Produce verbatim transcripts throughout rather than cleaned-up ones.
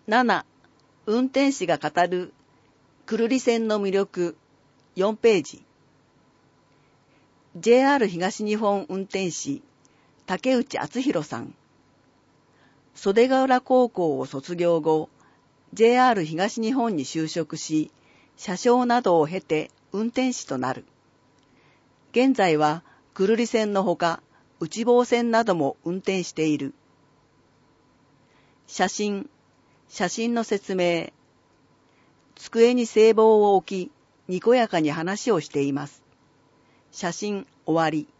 なな、運転士が語る久留里線の魅力よんページ。ジェイアール 東日本運転士竹内敦弘さん。袖ヶ浦高校を卒業後、ジェイアール 東日本に就職し、車掌などを経て運転士となる。現在は久留里線のほか、内房線なども運転している。写真、写真の説明。机に聖棒を置き、にこやかに話をしています。写真終わり。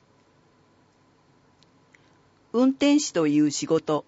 運転士という仕事。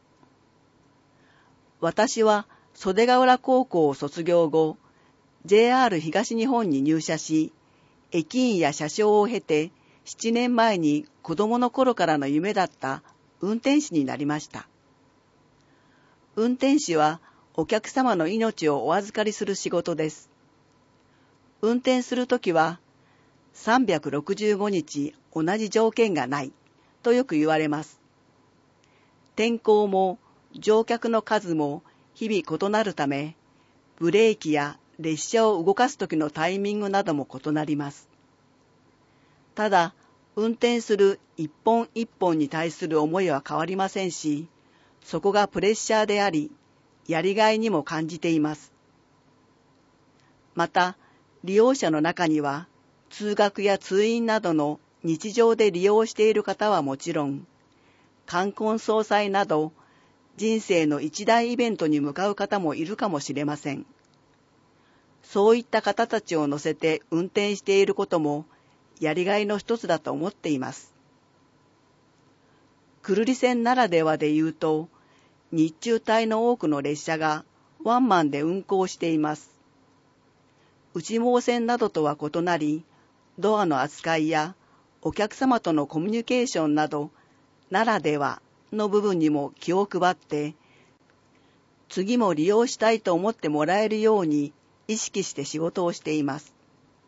私は袖ヶ浦高校を卒業後、ジェイアール 東日本に入社し、駅員や車掌を経て、ななねんまえに子供の頃からの夢だった運転士になりました。運転士はお客様の命をお預かりする仕事です。運転するときは、さんびゃくろくじゅうごにち同じ条件がないとよく言われます。天候も乗客の数も日々異なるため、ブレーキや列車を動かすときのタイミングなども異なります。ただ、運転する一本一本に対する思いは変わりませんし、そこがプレッシャーであり、やりがいにも感じています。また、利用者の中には、通学や通院などの日常で利用している方はもちろん、冠婚葬祭など、人生の一大イベントに向かう方もいるかもしれません。そういった方たちを乗せて運転していることも、やりがいの一つだと思っています。久留里線ならではで言うと、日中帯の多くの列車がワンマンで運行しています。内房線などとは異なり、ドアの扱いやお客様とのコミュニケーションなど、ならではの部分にも気を配って、次も利用したいと思ってもらえるように意識して仕事をしています。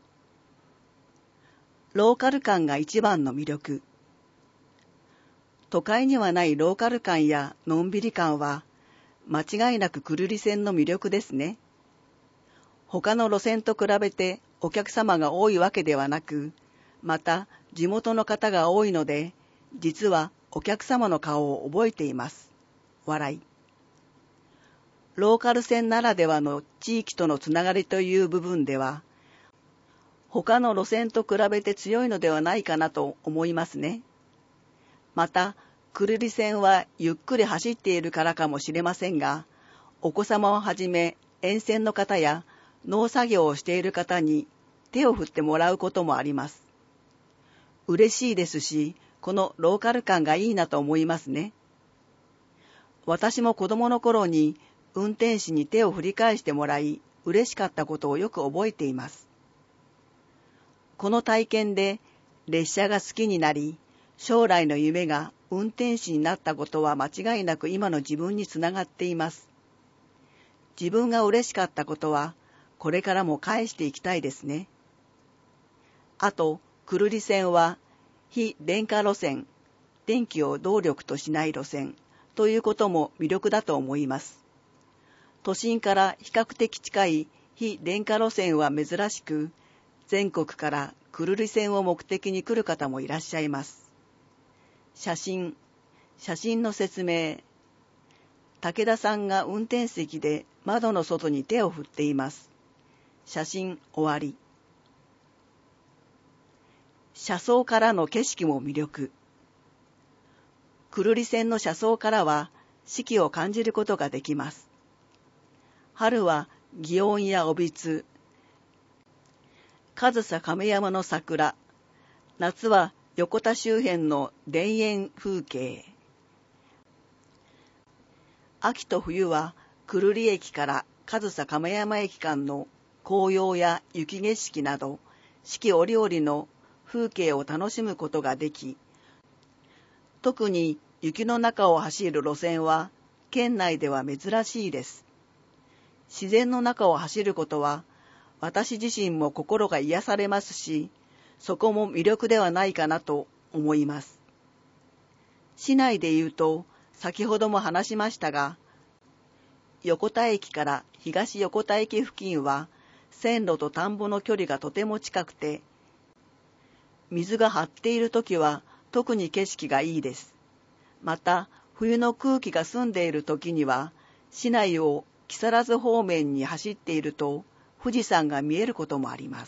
ローカル感が一番の魅力。都会にはないローカル感やのんびり感は、間違いなく久留里線の魅力ですね。他の路線と比べてお客様が多いわけではなく、また地元の方が多いので、実はお客様の顔を覚えています。笑い。ローカル線ならではの地域とのつながりという部分では、他の路線と比べて強いのではないかなと思いますね。また、久留里線はゆっくり走っているからかもしれませんが、お子様をはじめ沿線の方や農作業をしている方に手を振ってもらうこともあります。嬉しいですし、このローカル感がいいなと思いますね。私も子供の頃に運転士に手を振り返してもらい、嬉しかったことをよく覚えています。この体験で列車が好きになり、将来の夢が運転士になったことは間違いなく今の自分につながっています。自分が嬉しかったことは、これからも返していきたいですね。あと、久留里線は、非電化路線、電気を動力としない路線ということも魅力だと思います。都心から比較的近い非電化路線は珍しく、全国から久留里線を目的に来る方もいらっしゃいます。写真、写真の説明。武田さんが運転席で窓の外に手を振っています。写真終わり。車窓からの景色も魅力。久留里線の車窓からは四季を感じることができます。春は祇園や小櫃、上総亀山の桜、夏は横田周辺の田園風景。秋と冬は久留里駅から上総亀山駅間の紅葉や雪景色など四季折々の風景を楽しむことができ、特に雪の中を走る路線は県内では珍しいです。自然の中を走ることは私自身も心が癒されますし、そこも魅力ではないかなと思います。市内で言うと、先ほども話しましたが、 横田駅から東横田駅付近は線路と田んぼの距離がとても近くて、水が張っているときは特に景色がいいです。また、冬の空気が澄んでいるときには、市内を木更津方面に走っていると富士山が見えることもあります。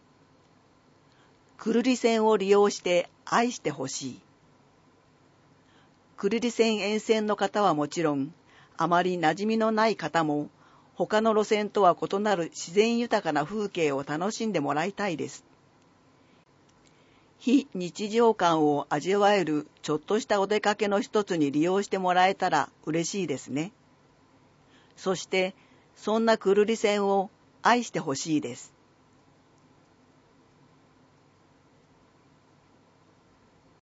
久留里線を利用して愛してほしい。久留里線沿線の方はもちろん、あまり馴染みのない方も、他の路線とは異なる自然豊かな風景を楽しんでもらいたいです。非日常感を味わえるちょっとしたお出かけの一つに利用してもらえたら嬉しいですね。そして、そんな久留里線を愛してほしいです。